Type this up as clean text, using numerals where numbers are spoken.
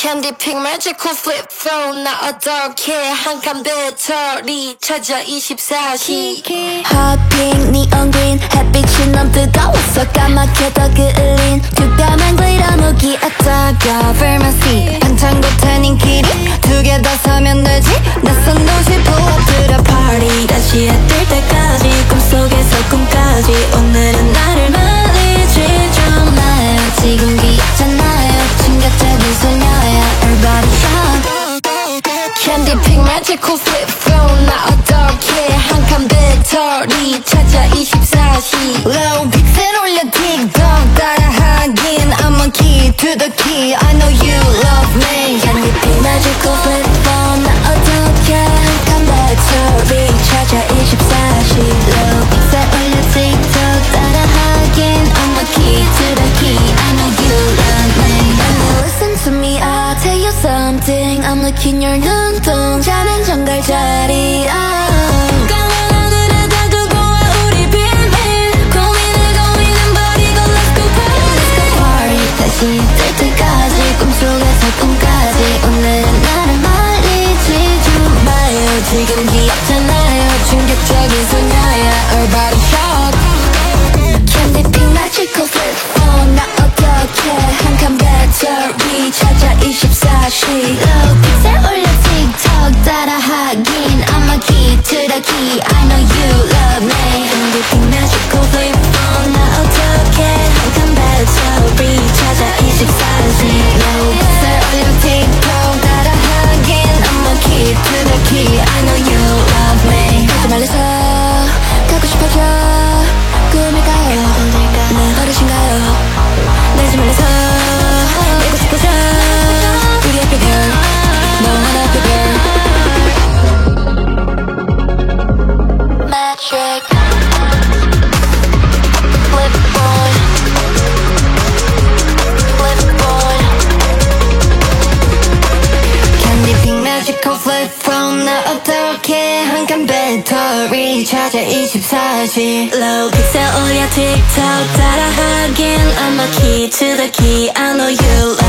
캔디 핑 매지컬 플립 폰 나 어떻게 한 칸 배터리 찾아 24시 핫핑 니온 그린 햇빛이 넌 뜨거웠어 까맣게 더 그을린 투명한 glitter 무기 어쩌고 pharmacy 반창고 타는 길이 두 개 다 사면 되지 낯선 도시 부업들어 party 다시 해 뜰 때까지 꿈속에서 꿈까지 오늘은 나를 말리지 좀 마요 지금 귀엽잖아요 충격적인 소녀야 Everybody shout 캔디 핑 매지컬 플립 폰나 어떻게 한 칸 배터리 찾아 24시 Low 픽셀 올려 틱톡 따라하긴 I'm a key to the key I know you love me 캔디 핑 매지컬 플립 폰 나 어떻게 한 칸 배터리 찾아 24시 Low 픽셀 올려 틱톡 따라하긴 I'm a key to the key I know you love me When you listen to me I'll tell you something I'm looking your 눈동자는 정갈 자리야 뜰 때까지 꿈속에서 꿈까지 오늘은 나를 말리지 좀 마요 지금 귀엽잖아요 충격적인 소녀야 Everybody shout 캔디 핑 magical flip phone 나 어떻게 한 칸 배터리 찾아 24시 Low 픽셀 올려 틱톡 따라하긴 I'm a key to the key I know you love me 캔디 핑 magical flip phone 나 어떻게 한 칸 배터리 찾아 24시 Low 픽셀 올려 틱톡 따라하긴 I'm a key to the key I know you love me 가지 말래서 가고 싶어져 꿈일까요 내 버릇인가요 내지 말래서 내고 싶어져 우리 happy girl 너 하나 happy girl Magic Flip phone Flip phone 캔디 핑 magical flip phone 나 어떻게 한 칸 배터리 찾아 24시 Low 픽셀 올려 틱톡 따라하긴 I'm a key to the key I know you